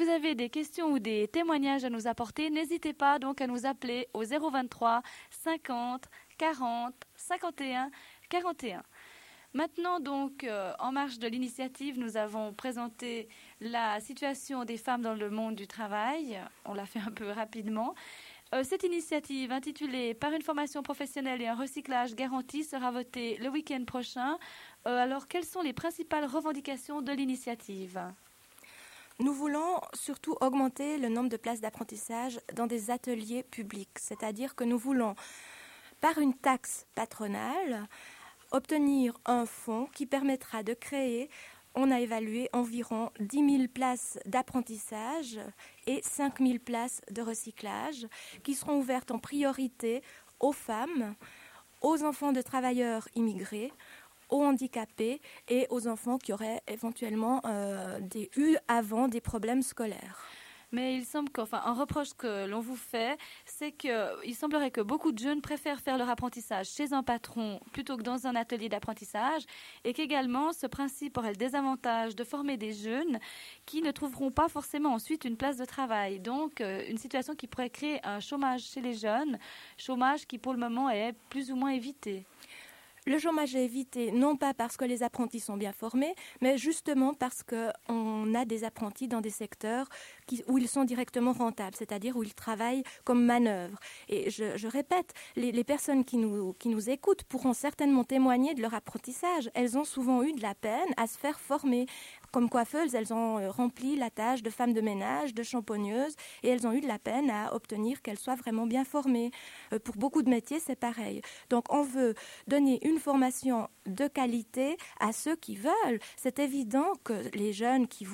vous avez des questions ou des témoignages à nous apporter, n'hésitez pas donc à nous appeler au 023 50 40 51 41. Maintenant donc, en marge de l'initiative, nous avons présenté la situation des femmes dans le monde du travail. On l'a fait un peu rapidement. Cette initiative, intitulée « Par une formation professionnelle et un recyclage garanti », sera votée le week-end prochain. Alors, quelles sont les principales revendications de l'initiative ? Nous voulons surtout augmenter le nombre de places d'apprentissage dans des ateliers publics. C'est-à-dire que nous voulons, par une taxe patronale, obtenir un fonds qui permettra de créer, on a évalué environ 10 000 places d'apprentissage et 5 000 places de recyclage qui seront ouvertes en priorité aux femmes, aux enfants de travailleurs immigrés, aux handicapés et aux enfants qui auraient éventuellement eu avant des problèmes scolaires. Mais il semble un reproche que l'on vous fait, c'est qu'il semblerait que beaucoup de jeunes préfèrent faire leur apprentissage chez un patron plutôt que dans un atelier d'apprentissage et qu'également ce principe aurait le désavantage de former des jeunes qui ne trouveront pas forcément ensuite une place de travail. Donc, une situation qui pourrait créer un chômage chez les jeunes, chômage qui pour le moment est plus ou moins évité. Le chômage est évité non pas parce que les apprentis sont bien formés, mais justement parce qu'on a des apprentis dans des secteurs où ils sont directement rentables, c'est-à-dire où ils travaillent comme manœuvre. Et je répète, les personnes qui nous écoutent pourront certainement témoigner de leur apprentissage. Elles ont souvent eu de la peine à se faire former. Comme coiffeuses, elles ont rempli la tâche de femme de ménage, de champonneuse, et elles ont eu de la peine à obtenir qu'elles soient vraiment bien formées. Pour beaucoup de métiers, c'est pareil. Donc, on veut donner une formation de qualité à ceux qui veulent. C'est évident que les jeunes qui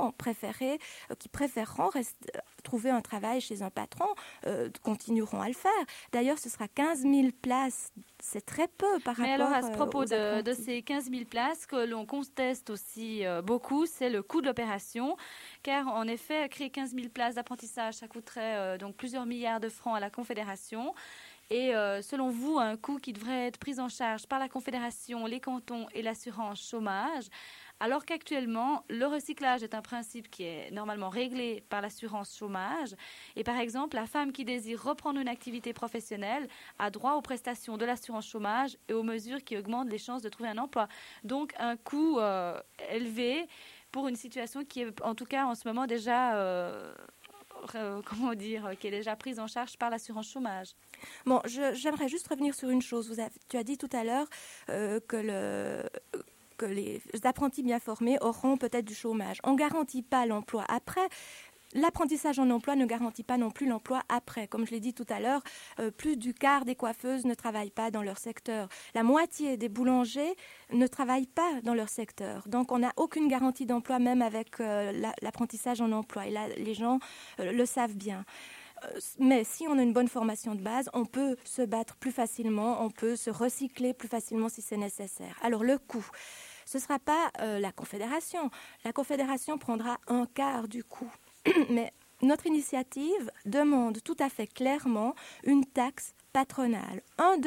préféreront trouver un travail chez un patron, continueront à le faire. D'ailleurs, ce sera 15 000 places. C'est très peu par rapport. Mais alors, à ce propos de ces 15 000 places, que l'on conteste aussi beaucoup, c'est le coût de l'opération. Car, en effet, créer 15 000 places d'apprentissage, ça coûterait donc plusieurs milliards de francs à la Confédération. Et selon vous, un coût qui devrait être pris en charge par la Confédération, les cantons et l'assurance chômage, alors qu'actuellement, le recyclage est un principe qui est normalement réglé par l'assurance chômage. Et par exemple, la femme qui désire reprendre une activité professionnelle a droit aux prestations de l'assurance chômage et aux mesures qui augmentent les chances de trouver un emploi. Donc un coût élevé pour une situation qui est en tout cas en ce moment déjà... qui est déjà prise en charge par l'assurance chômage. Bon, j'aimerais juste revenir sur une chose. Tu as dit tout à l'heure que les apprentis bien formés auront peut-être du chômage. On ne garantit pas l'emploi après. L'apprentissage en emploi ne garantit pas non plus l'emploi après. Comme je l'ai dit tout à l'heure, plus du quart des coiffeuses ne travaillent pas dans leur secteur. La moitié des boulangers ne travaillent pas dans leur secteur. Donc, on n'a aucune garantie d'emploi, même avec l'apprentissage en emploi. Et là, les gens le savent bien. Mais si on a une bonne formation de base, on peut se battre plus facilement, on peut se recycler plus facilement si c'est nécessaire. Alors, le coût, ce ne sera pas la Confédération. La Confédération prendra un quart du coût. Mais notre initiative demande tout à fait clairement une taxe patronale.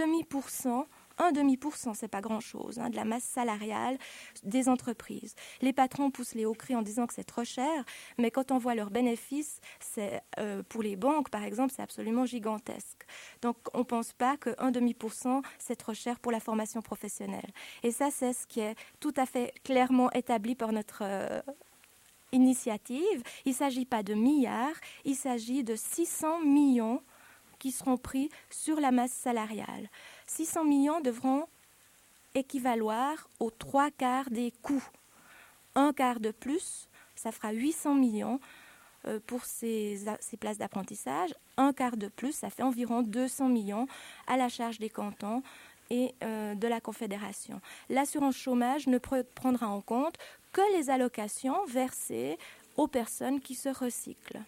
1,5%, c'est pas grand-chose, de la masse salariale des entreprises. Les patrons poussent les hauts cris en disant que c'est trop cher, mais quand on voit leurs bénéfices, c'est pour les banques, par exemple, c'est absolument gigantesque. Donc, on pense pas que 1,5%, c'est trop cher pour la formation professionnelle. Et ça, c'est ce qui est tout à fait clairement établi par notre initiative. Il ne s'agit pas de milliards, il s'agit de 600 millions qui seront pris sur la masse salariale. 600 millions devront équivaloir aux 3/4 des coûts. Un quart de plus, ça fera 800 millions pour ces places d'apprentissage. Un quart de plus, ça fait environ 200 millions à la charge des cantons et de la Confédération. L'assurance chômage ne prendra en compte que les allocations versées aux personnes qui se recyclent.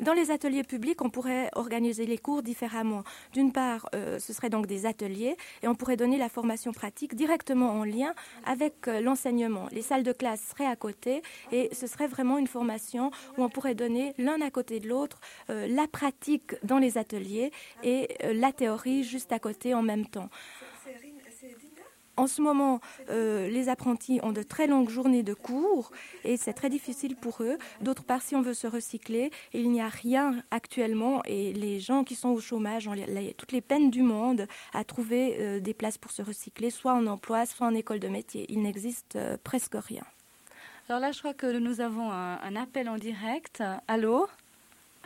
Dans les ateliers publics, on pourrait organiser les cours différemment. D'une part, ce serait donc des ateliers et on pourrait donner la formation pratique directement en lien avec l'enseignement. Les salles de classe seraient à côté et ce serait vraiment une formation où on pourrait donner l'un à côté de l'autre la pratique dans les ateliers et la théorie juste à côté en même temps. En ce moment, les apprentis ont de très longues journées de cours et c'est très difficile pour eux. D'autre part, si on veut se recycler, il n'y a rien actuellement et les gens qui sont au chômage ont toutes les peines du monde à trouver des places pour se recycler, soit en emploi, soit en école de métier. Il n'existe presque rien. Alors là, je crois que nous avons un appel en direct. Allô ? Allô ?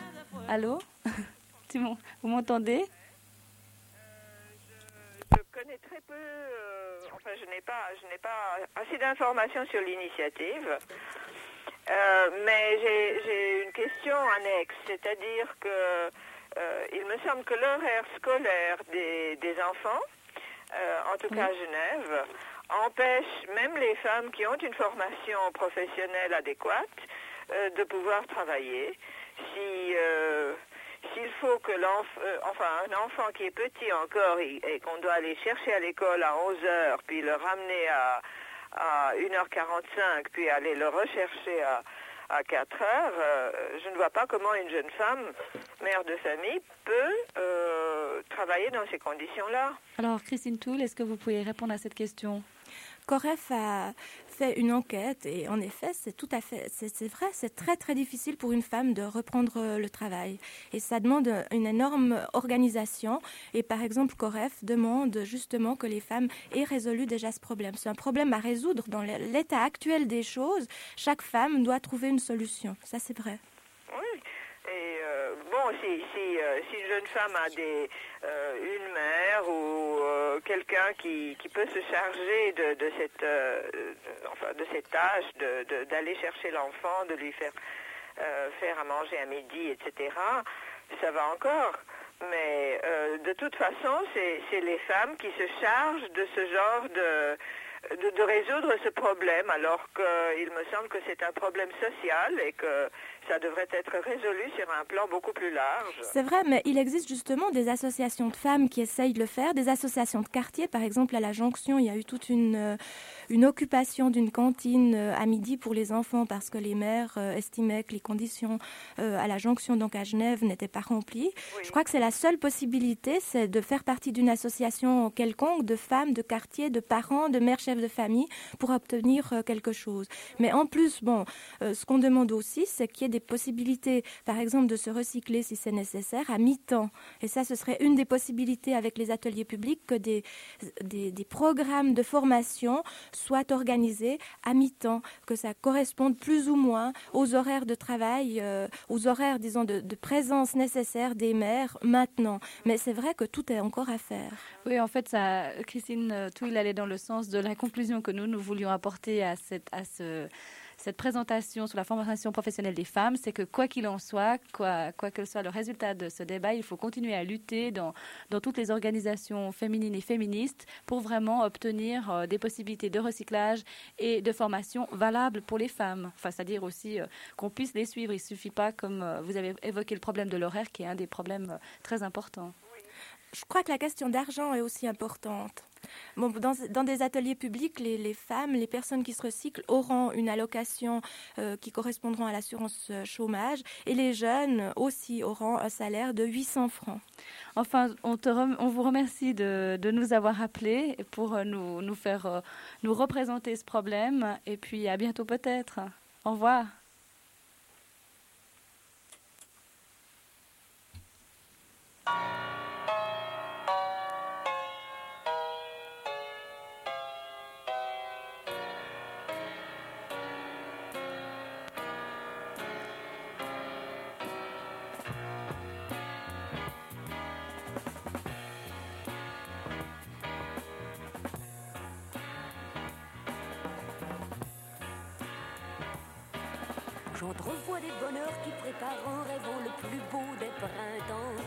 Vous m'entendez ? Je connais très peu, je n'ai pas assez d'informations sur l'initiative, mais j'ai une question annexe, c'est-à-dire que il me semble que l'horaire scolaire des enfants, en tout cas à Genève, empêche même les femmes qui ont une formation professionnelle adéquate de pouvoir travailler. S'il faut que un enfant qui est petit encore et qu'on doit aller chercher à l'école à 11h, puis le ramener à 1h45, puis aller le rechercher à 4h, je ne vois pas comment une jeune femme, mère de famille, peut travailler dans ces conditions-là. Alors, Christine Toul, est-ce que vous pouvez répondre à cette question ? Coref a fait une enquête et en effet, c'est vrai, c'est très très difficile pour une femme de reprendre le travail et ça demande une énorme organisation et par exemple Coref demande justement que les femmes aient résolu déjà ce problème. C'est un problème à résoudre dans l'état actuel des choses. Chaque femme doit trouver une solution, ça c'est vrai. Oui. Et si une jeune femme a une mère ou quelqu'un qui peut se charger de cette tâche d'aller chercher l'enfant, de lui faire à manger à midi, etc., ça va encore. Mais de toute façon, c'est les femmes qui se chargent de ce genre de résoudre ce problème, alors qu'il me semble que c'est un problème social et que ça devrait être résolu sur un plan beaucoup plus large. C'est vrai, mais il existe justement des associations de femmes qui essayent de le faire, des associations de quartier. Par exemple, à la Jonction, il y a eu toute une occupation d'une cantine à midi pour les enfants parce que les mères estimaient que les conditions à la Jonction, donc à Genève, n'étaient pas remplies. Oui. Je crois que c'est la seule possibilité, c'est de faire partie d'une association quelconque de femmes, de quartier, de parents, de mères chefs de famille pour obtenir quelque chose. Mais en plus, ce qu'on demande aussi, c'est qu'il y ait des possibilités, par exemple, de se recycler si c'est nécessaire à mi-temps. Et ça, ce serait une des possibilités avec les ateliers publics que des programmes de formation soient organisés à mi-temps, que ça corresponde plus ou moins aux horaires de travail, aux horaires, disons, de présence nécessaires des mères maintenant. Mais c'est vrai que tout est encore à faire. Oui, en fait, Christine Touil allait dans le sens de la conclusion que nous voulions apporter à cette présentation sur la formation professionnelle des femmes, c'est que quoi qu'il en soit, quoi que soit le résultat de ce débat, il faut continuer à lutter dans toutes les organisations féminines et féministes pour vraiment obtenir des possibilités de recyclage et de formation valables pour les femmes. Enfin, c'est-à-dire aussi qu'on puisse les suivre. Il ne suffit pas, comme vous avez évoqué le problème de l'horaire, qui est un des problèmes très importants. Je crois que la question d'argent est aussi importante. Dans des ateliers publics, les femmes, les personnes qui se recyclent auront une allocation qui correspondront à l'assurance chômage et les jeunes aussi auront un salaire de 800 francs. Enfin, on vous remercie de nous avoir appelés pour nous représenter ce problème et puis à bientôt peut-être. Au revoir. J'entrevois des bonheurs qui préparent en rêvant le plus beau des printemps.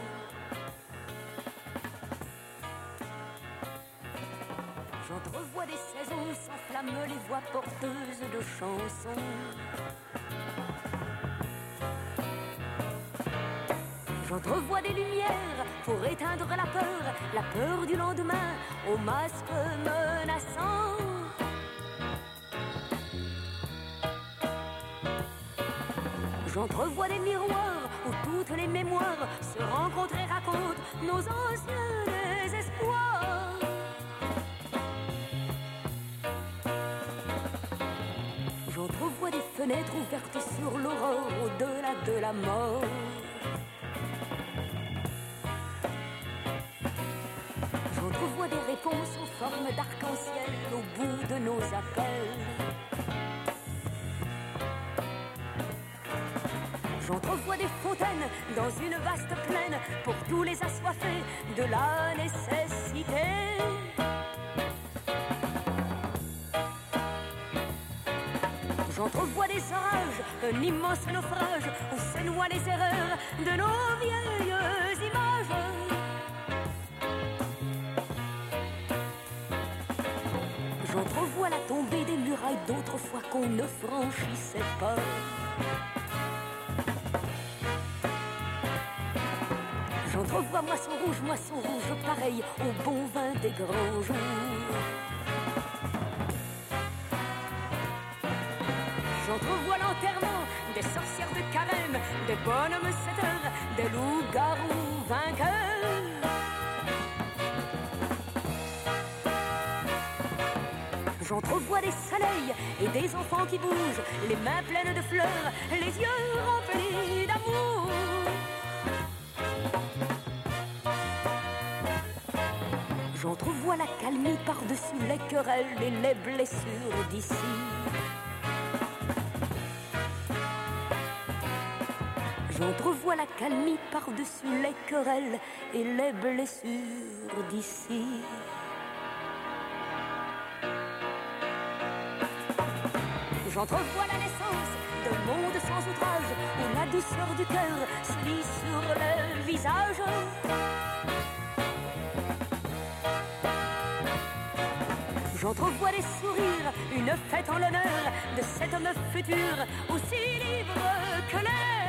J'entrevois des saisons où s'enflamment les voix porteuses de chansons. J'entrevois des lumières pour éteindre la peur du lendemain, au masque menaçant. J'entrevois des miroirs où toutes les mémoires se rencontrent et racontent nos anciens désespoirs. J'entrevois des fenêtres ouvertes sur l'aurore au-delà de la mort. J'entrevois des réponses en forme d'arc-en-ciel au bout de nos appels. J'entrevois des fontaines dans une vaste plaine pour tous les assoiffés de la nécessité. J'entrevois des orages, un immense naufrage où se noient les erreurs de nos vieilles images. J'entrevois la tombée des murailles d'autrefois qu'on ne franchissait pas. J'entrevois moisson rouge, pareil au bon vin des grands jours. J'entrevois l'enterrement des sorcières de carême, des bonhommes 7 heures, des loups-garous vainqueurs. J'entrevois des soleils et des enfants qui bougent, les mains pleines de fleurs, les yeux remplis d'amour. J'entrevois la calmie par-dessus les querelles et les blessures d'ici. J'entrevois la calmie par-dessus les querelles et les blessures d'ici. J'entrevois la naissance d'un monde sans outrage où la douceur du cœur se lit sur le visage. J'entrevois des sourires, une fête en l'honneur de cet homme futur aussi libre que l'air.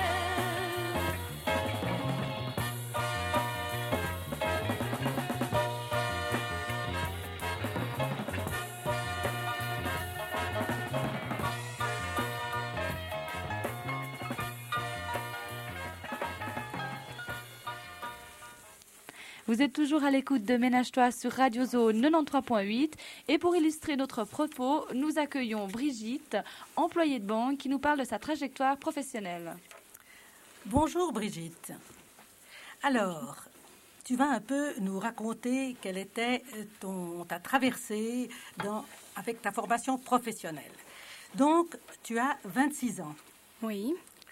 Vous êtes toujours à l'écoute de Ménage-toi sur Radio Zone 93.8 et pour illustrer notre propos, nous accueillons Brigitte, employée de banque, qui nous parle de sa trajectoire professionnelle. Bonjour Brigitte. Alors, tu vas un peu nous raconter quelle était ta traversée avec ta formation professionnelle. Donc, tu as 26 ans. Oui.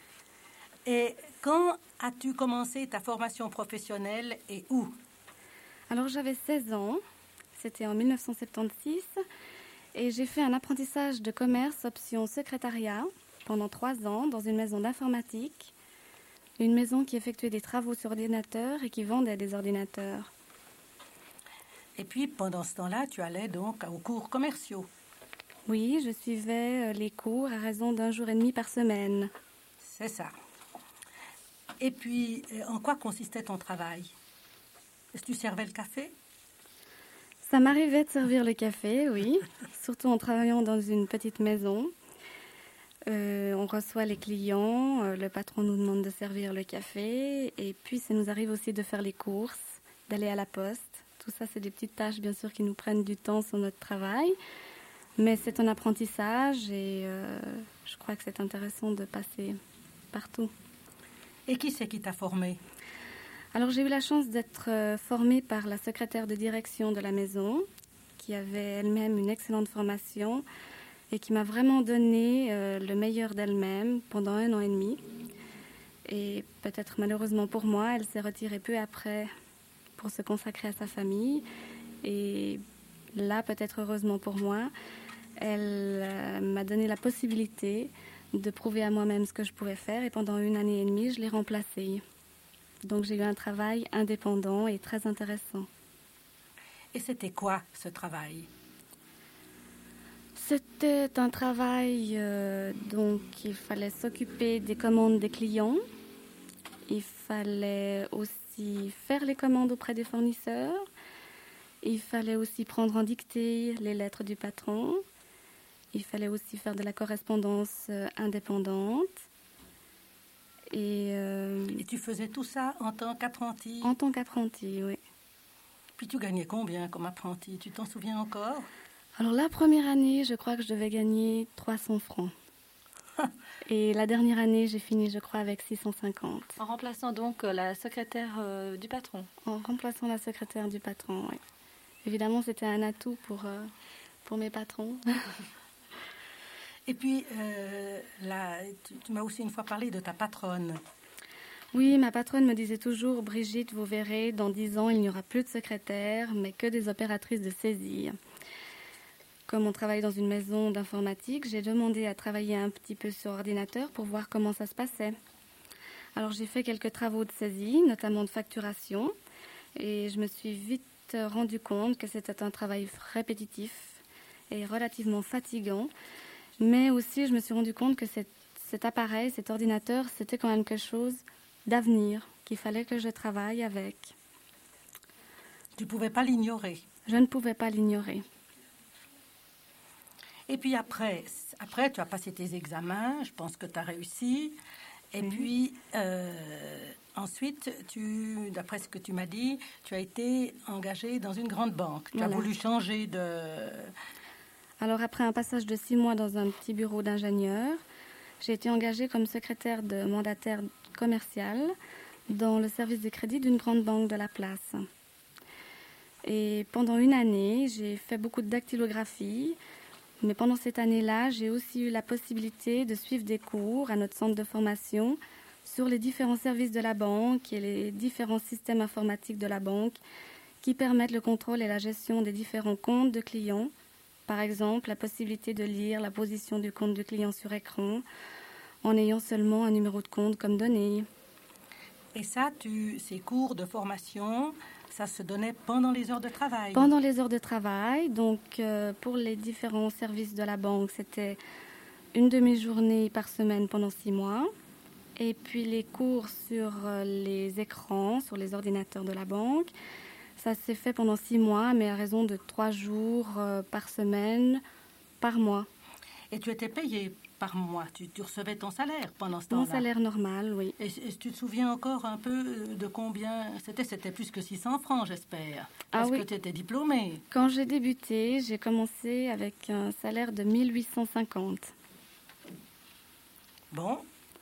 Et quand as-tu commencé ta formation professionnelle et où? Alors j'avais 16 ans, c'était en 1976, et j'ai fait un apprentissage de commerce option secrétariat pendant 3 ans dans une maison d'informatique, une maison qui effectuait des travaux sur ordinateur et qui vendait des ordinateurs. Et puis pendant ce temps-là, tu allais donc aux cours commerciaux? Oui, je suivais les cours à raison d'1 jour et demi par semaine. C'est ça. Et puis, en quoi consistait ton travail? Est-ce que tu servais le café? Ça m'arrivait de servir le café, oui, surtout en travaillant dans une petite maison. On reçoit les clients, le patron nous demande de servir le café, et puis ça nous arrive aussi de faire les courses, d'aller à la poste. Tout ça, c'est des petites tâches, bien sûr, qui nous prennent du temps sur notre travail, mais c'est un apprentissage et je crois que c'est intéressant de passer partout. Et qui c'est qui t'a formé? Alors, j'ai eu la chance d'être formée par la secrétaire de direction de la maison, qui avait elle-même une excellente formation et qui m'a vraiment donné le meilleur d'elle-même pendant 1 an et demi. Et peut-être malheureusement pour moi, elle s'est retirée peu après pour se consacrer à sa famille. Et là, peut-être heureusement pour moi, elle m'a donné la possibilité de prouver à moi-même ce que je pouvais faire. Et pendant 1 année et demie, je l'ai remplacée. Donc j'ai eu un travail indépendant et très intéressant. Et c'était quoi ce travail? C'était un travail, donc il fallait s'occuper des commandes des clients Il fallait aussi faire les commandes auprès des fournisseurs. Il fallait aussi prendre en dictée les lettres du patron. Il fallait aussi faire de la correspondance indépendante. Et tu faisais tout ça en tant qu'apprenti? En tant qu'apprenti, oui. Puis tu gagnais combien comme apprenti? Tu t'en souviens encore? Alors la première année, je crois que je devais gagner 300 francs. Et la dernière année, j'ai fini, je crois, avec 650. En remplaçant donc la secrétaire du patron. En remplaçant la secrétaire du patron, oui. Évidemment, c'était un atout pour mes patrons. Et puis, tu m'as aussi une fois parlé de ta patronne. Oui, ma patronne me disait toujours, Brigitte, vous verrez, dans 10 ans, il n'y aura plus de secrétaire, mais que des opératrices de saisie. Comme on travaille dans une maison d'informatique, j'ai demandé à travailler un petit peu sur ordinateur pour voir comment ça se passait. Alors j'ai fait quelques travaux de saisie, notamment de facturation, et je me suis vite rendu compte que c'était un travail répétitif et relativement fatigant, mais aussi je me suis rendu compte que cet appareil, cet ordinateur, c'était quand même quelque chose d'avenir, qu'il fallait que je travaille avec. Tu ne pouvais pas l'ignorer? Je ne pouvais pas l'ignorer. Et puis après, tu as passé tes examens, je pense que tu as réussi. Et puis, ensuite, d'après ce que tu m'as dit, tu as été engagée dans une grande banque. Tu as voulu changer de... Alors, après un passage de 6 mois dans un petit bureau d'ingénieur, j'ai été engagée comme secrétaire de mandataire commercial dans le service de crédit d'une grande banque de la place. Et pendant une année, j'ai fait beaucoup de dactylographie. Mais pendant cette année-là, j'ai aussi eu la possibilité de suivre des cours à notre centre de formation sur les différents services de la banque et les différents systèmes informatiques de la banque qui permettent le contrôle et la gestion des différents comptes de clients. Par exemple, la possibilité de lire la position du compte du client sur écran en ayant seulement un numéro de compte comme données. Et ça, ces cours de formation, ça se donnait pendant les heures de travail? Pendant les heures de travail. Donc, pour les différents services de la banque, c'était une demi-journée par semaine pendant 6 mois. Et puis, les cours sur les écrans, sur les ordinateurs de la banque, ça s'est fait pendant 6 mois, mais à raison de 3 jours par semaine, par mois. Et tu étais payée par mois? Tu recevais ton salaire pendant ce temps-là? Mon salaire normal, oui. Et tu te souviens encore un peu de combien c'était? C'était plus que 600 francs, j'espère. Parce que tu étais diplômée. Quand j'ai débuté, j'ai commencé avec un salaire de 1850. Bon.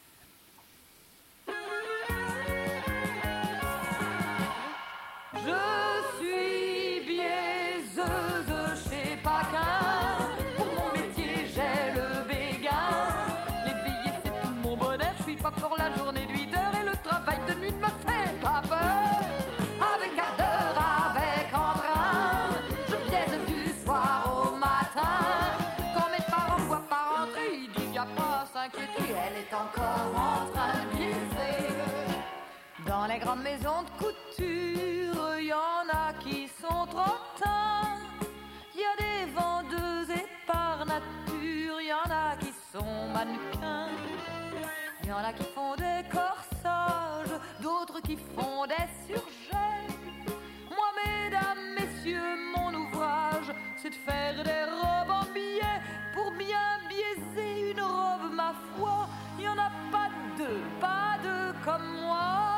Je suis biaiseuse chez Paquin. Pour mon métier, j'ai le béguin. Les billets, c'est tout mon bonheur. Je suis pas pour la journée de 8 heures et le travail de nuit ne me fait pas peur. Avec ardeur, avec entrain, je biaise du soir au matin. Quand mes parents voient pas rentrer, ils disent y a pas à s'inquiéter, elle est encore en train de biaiser. Dans les grandes maisons de couture, y en a qui sont trop teintes. Y a des vendeuses et par nature, y en a qui sont mannequins. Y en a qui font des corsages, d'autres qui font des surjets. Moi, mesdames, messieurs, mon ouvrage, c'est de faire des robes en billets. Pour bien biaiser une robe, ma foi, y en a pas deux comme moi.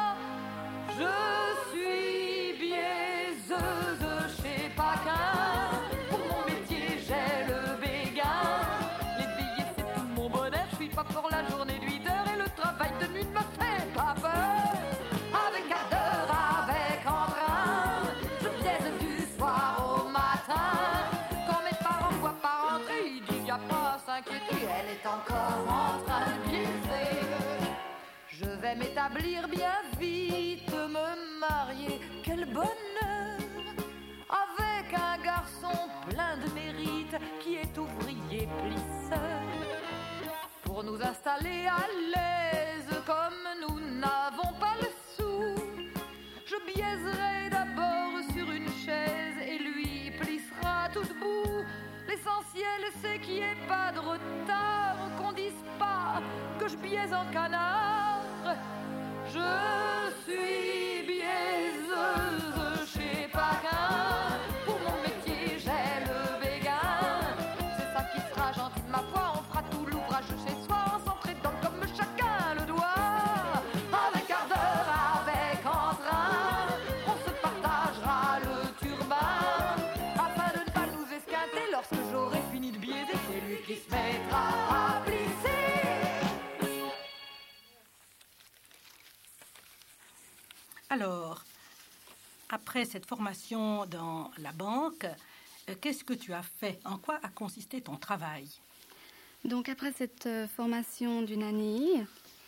Je suis biaiseuse chez Paquin. Pour mon métier, j'ai le béguin. Les billets, c'est tout mon bonheur. Je suis pas pour la journée de 8 heures et le travail de nuit ne me fait pas peur. Avec ardeur, avec entrain, je biaise du soir au matin. Quand mes parents me voient pas rentrer, ils disent y a pas à s'inquiéter, elle est encore en train de biaiser. Je vais m'établir bien vite, me marier, quel bonheur, avec un garçon plein de mérite qui est ouvrier plisseur. Pour nous installer à l'aise, comme nous n'avons pas le sou, je biaiserai d'abord sur une chaise et lui plissera tout debout. L'essentiel c'est qu'il n'y ait pas de retard, qu'on dise pas que je biaise en canard. Je Je suis biaiseuse chez Paquin. Pour mon métier, j'ai le béguin. C'est ça qui sera gentil de ma foi. On fera tout l'ouvrage chez soi en s'entraidant comme chacun le doit. Avec ardeur, avec entrain, on se partagera le turbin. Afin de ne pas nous esquinter, lorsque j'aurai fini de biaiser, c'est lui qui se mettra à plisser. Alors, après cette formation dans la banque, qu'est-ce que tu as fait? En quoi a consisté ton travail? Donc après cette formation d'une année,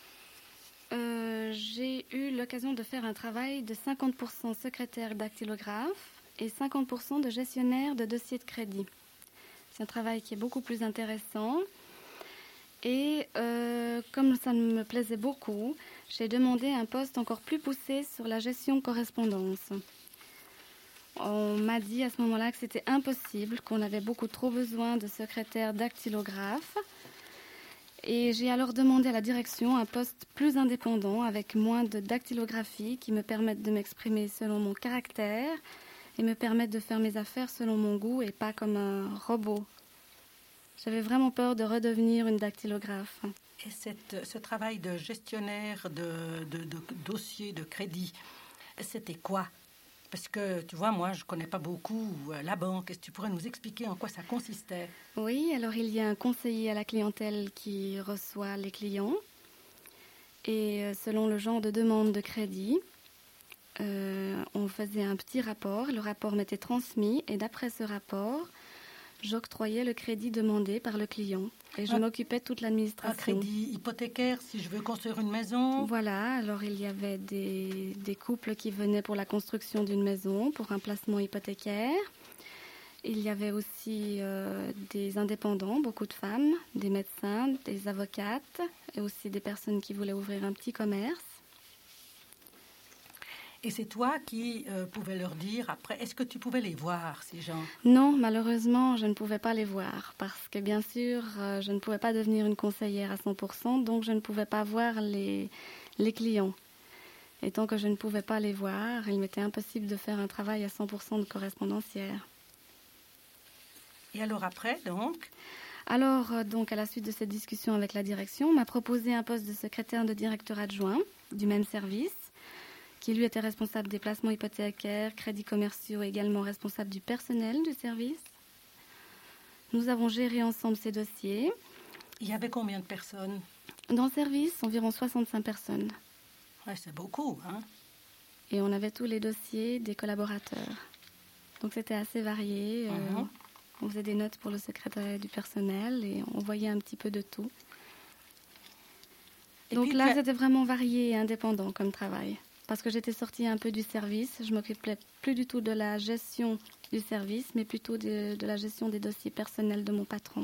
j'ai eu l'occasion de faire un travail de 50% secrétaire dactylographe et 50% de gestionnaire de dossiers de crédit. C'est un travail qui est beaucoup plus intéressant. Et comme ça me plaisait beaucoup, j'ai demandé un poste encore plus poussé sur la gestion correspondance. On m'a dit à ce moment-là que c'était impossible, qu'on avait beaucoup trop besoin de secrétaires dactylographes. Et j'ai alors demandé à la direction un poste plus indépendant, avec moins de dactylographie, qui me permette de m'exprimer selon mon caractère et me permette de faire mes affaires selon mon goût et pas comme un robot. J'avais vraiment peur de redevenir une dactylographe. Et ce travail de gestionnaire de dossiers de crédit, c'était quoi? Parce que, tu vois, moi, je ne connais pas beaucoup la banque. Est-ce que tu pourrais nous expliquer en quoi ça consistait? Oui, alors il y a un conseiller à la clientèle qui reçoit les clients. Et selon le genre de demande de crédit, on faisait un petit rapport. Le rapport m'était transmis et d'après ce rapport, j'octroyais le crédit demandé par le client. Et je m'occupais de toute l'administration. Un crédit hypothécaire, si je veux construire une maison? Voilà, alors il y avait des couples qui venaient pour la construction d'une maison, pour un placement hypothécaire. Il y avait aussi des indépendants, beaucoup de femmes, des médecins, des avocates, et aussi des personnes qui voulaient ouvrir un petit commerce. Et c'est toi qui pouvais leur dire après, est-ce que tu pouvais les voir, ces gens? Non, malheureusement, je ne pouvais pas les voir parce que, bien sûr, je ne pouvais pas devenir une conseillère à 100%, donc je ne pouvais pas voir les clients. Et tant que je ne pouvais pas les voir, il m'était impossible de faire un travail à 100% de correspondancière. Et alors après, donc? Alors, donc, à la suite de cette discussion avec la direction, on m'a proposé un poste de secrétaire de directeur adjoint du même service, qui lui était responsable des placements hypothécaires, crédits commerciaux, et également responsable du personnel du service. Nous avons géré ensemble ces dossiers. Il y avait combien de personnes? Dans le service, environ 65 personnes. Ouais, c'est beaucoup, hein? Et on avait tous les dossiers des collaborateurs. Donc c'était assez varié. On faisait des notes pour le secrétariat du personnel et on voyait un petit peu de tout. Et donc là, c'était vraiment varié et indépendant comme travail. Parce que j'étais sortie un peu du service, je m'occupais plus du tout de la gestion du service, mais plutôt de la gestion des dossiers personnels de mon patron.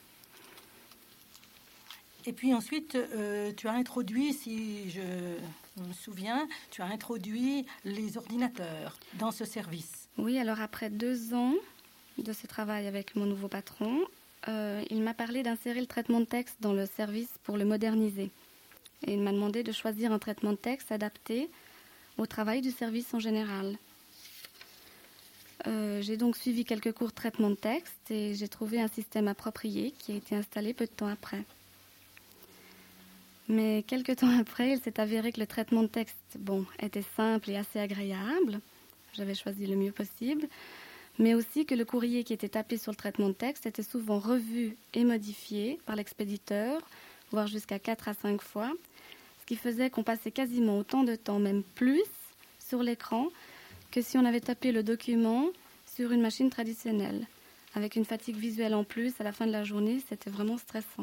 Et puis ensuite, tu as introduit, si je me souviens, tu as introduit les ordinateurs dans ce service. Oui, alors après 2 ans de ce travail avec mon nouveau patron, il m'a parlé d'insérer le traitement de texte dans le service pour le moderniser. Et il m'a demandé de choisir un traitement de texte adapté au travail du service en général. J'ai donc suivi quelques cours de traitement de texte et j'ai trouvé un système approprié qui a été installé peu de temps après. Mais quelques temps après, il s'est avéré que le traitement de texte, était simple et assez agréable. J'avais choisi le mieux possible. Mais aussi que le courrier qui était tapé sur le traitement de texte était souvent revu et modifié par l'expéditeur, voire jusqu'à 4 à 5 fois. Ce qui faisait qu'on passait quasiment autant de temps, même plus, sur l'écran que si on avait tapé le document sur une machine traditionnelle. Avec une fatigue visuelle en plus, à la fin de la journée, c'était vraiment stressant.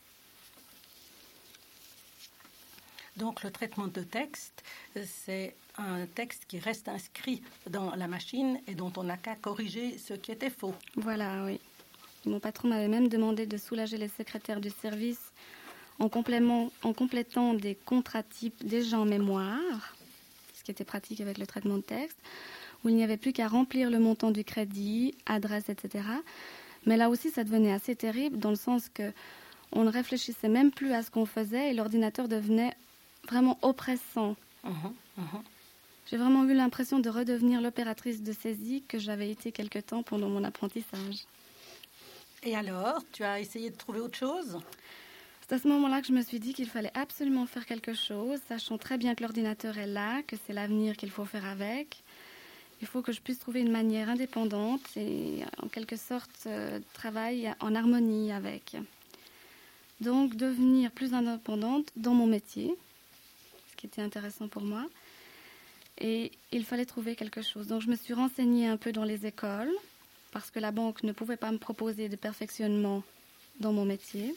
Donc le traitement de texte, c'est un texte qui reste inscrit dans la machine et dont on n'a qu'à corriger ce qui était faux. Voilà, oui. Mon patron m'avait même demandé de soulager les secrétaires du service en complétant des contrats types déjà en mémoire, ce qui était pratique avec le traitement de texte, où il n'y avait plus qu'à remplir le montant du crédit, adresse, etc. Mais là aussi, ça devenait assez terrible dans le sens que on ne réfléchissait même plus à ce qu'on faisait et l'ordinateur devenait vraiment oppressant J'ai vraiment eu l'impression de redevenir l'opératrice de saisie que j'avais été quelque temps pendant mon apprentissage. Et alors, tu as essayé de trouver autre chose? C'est à ce moment-là que je me suis dit qu'il fallait absolument faire quelque chose, sachant très bien que l'ordinateur est là, que c'est l'avenir qu'il faut faire avec. Il faut que je puisse trouver une manière indépendante et en quelque sorte travailler en harmonie avec. Donc devenir plus indépendante dans mon métier, ce qui était intéressant pour moi. Et il fallait trouver quelque chose. Donc je me suis renseignée un peu dans les écoles, parce que la banque ne pouvait pas me proposer de perfectionnement dans mon métier.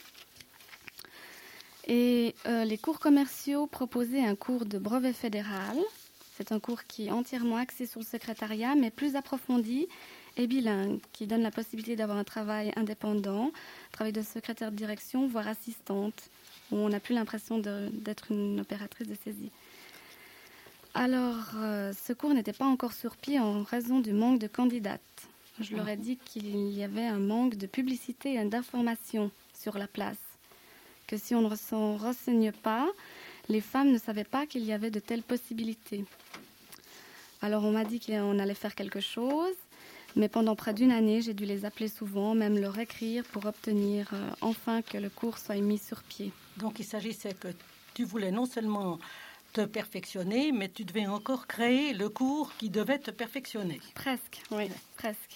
Et les cours commerciaux proposaient un cours de brevet fédéral. C'est un cours qui est entièrement axé sur le secrétariat, mais plus approfondi et bilingue, qui donne la possibilité d'avoir un travail indépendant, travail de secrétaire de direction, voire assistante, où on n'a plus l'impression d'être une opératrice de saisie. Alors, ce cours n'était pas encore sur pied en raison du manque de candidates. Je leur ai dit qu'il y avait un manque de publicité et d'information sur la place, que si on ne s'en renseigne pas, les femmes ne savaient pas qu'il y avait de telles possibilités. Alors on m'a dit qu'on allait faire quelque chose, mais pendant près d'une année, j'ai dû les appeler souvent, même leur écrire pour obtenir enfin que le cours soit mis sur pied. Donc il s'agissait que tu voulais non seulement te perfectionner, mais tu devais encore créer le cours qui devait te perfectionner. Presque, oui, presque.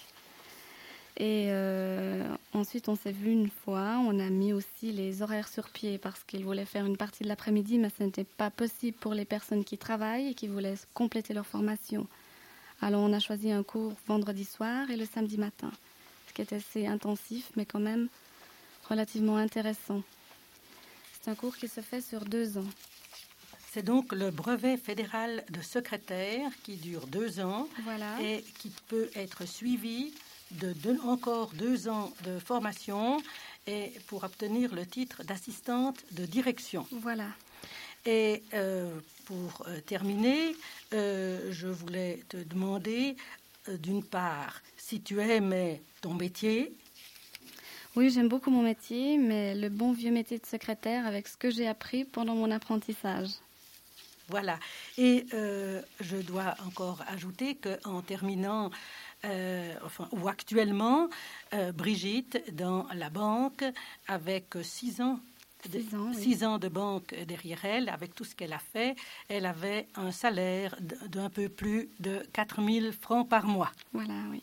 Et ensuite, on s'est vu une fois. On a mis aussi les horaires sur pied parce qu'ils voulaient faire une partie de l'après-midi, mais ce n'était pas possible pour les personnes qui travaillent et qui voulaient compléter leur formation. Alors, on a choisi un cours vendredi soir et le samedi matin, ce qui est assez intensif, mais quand même relativement intéressant. C'est un cours qui se fait sur 2 ans. C'est donc le brevet fédéral de secrétaire qui dure 2 ans Voilà. Et qui peut être suivi de encore 2 ans de formation et pour obtenir le titre d'assistante de direction. Voilà. Et pour terminer, je voulais te demander, d'une part, si tu aimais ton métier. Oui, j'aime beaucoup mon métier, mais le bon vieux métier de secrétaire avec ce que j'ai appris pendant mon apprentissage. Voilà. Et je dois encore ajouter qu'en terminant, ou actuellement, Brigitte, dans la banque, avec 6 ans, 6 ans de banque derrière elle, avec tout ce qu'elle a fait, elle avait un salaire d'un peu plus de 4 000 francs par mois. Voilà, oui.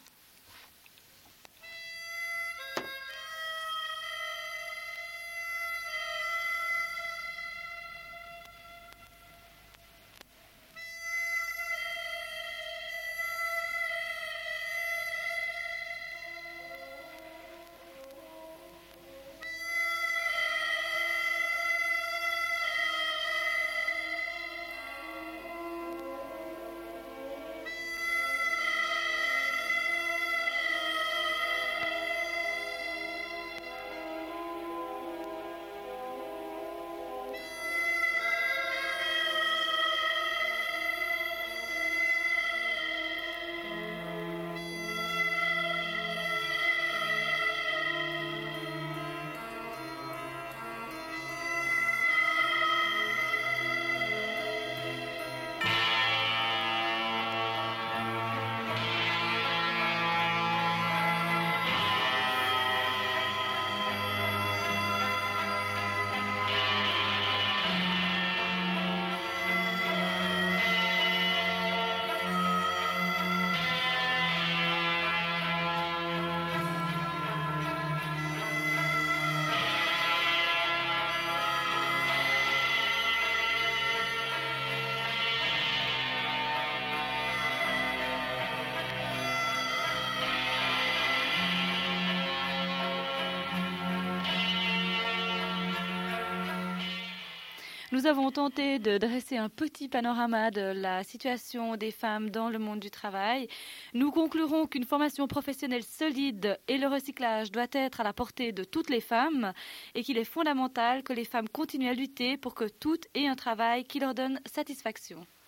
Nous avons tenté de dresser un petit panorama de la situation des femmes dans le monde du travail. Nous conclurons qu'une formation professionnelle solide et le recyclage doit être à la portée de toutes les femmes et qu'il est fondamental que les femmes continuent à lutter pour que toutes aient un travail qui leur donne satisfaction.